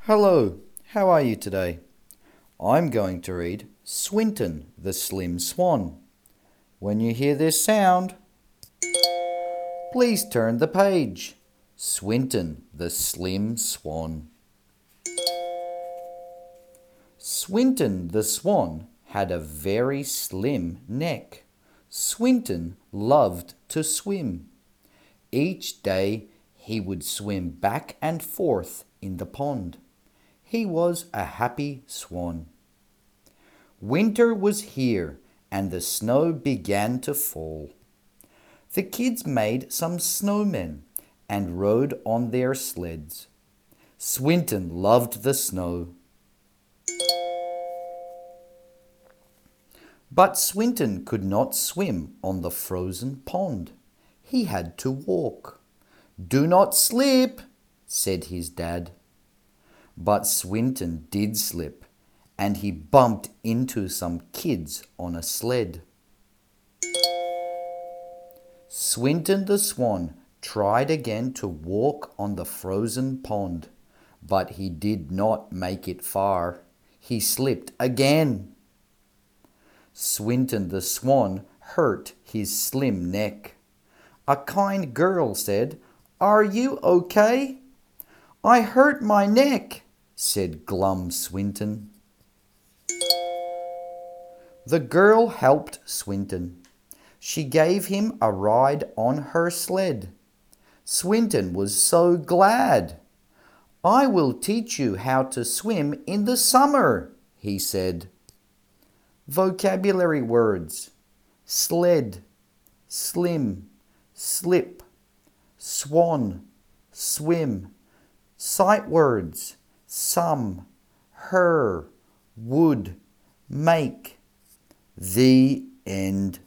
Hello, how are you today? I'm going to read Swinton the Slim Swan. When you hear this sound, please turn the page. Swinton the Slim Swan. Swinton the Swan had a very slim neck. Swinton loved to swim. Each day he would swim back and forth in the pond. He was a happy swan. Winter was here and the snow began to fall. The kids made some snowmen and rode on their sleds. Swinton loved the snow. But Swinton could not swim on the frozen pond. He had to walk. "Do not slip," said his dad. But Swinton did slip, and he bumped into some kids on a sled. Swinton the Swan tried again to walk on the frozen pond, but he did not make it far. He slipped again. Swinton the Swan hurt his slim neck. A kind girl said, "Are you okay?" "I hurt my neck," said glum Swinton. The girl helped Swinton. She gave him a ride on her sled. Swinton was so glad. "I will teach you how to swim in the summer," he said. Vocabulary words: sled, slim, slip, swan, swim. Sight words: some, her, would, make. The end.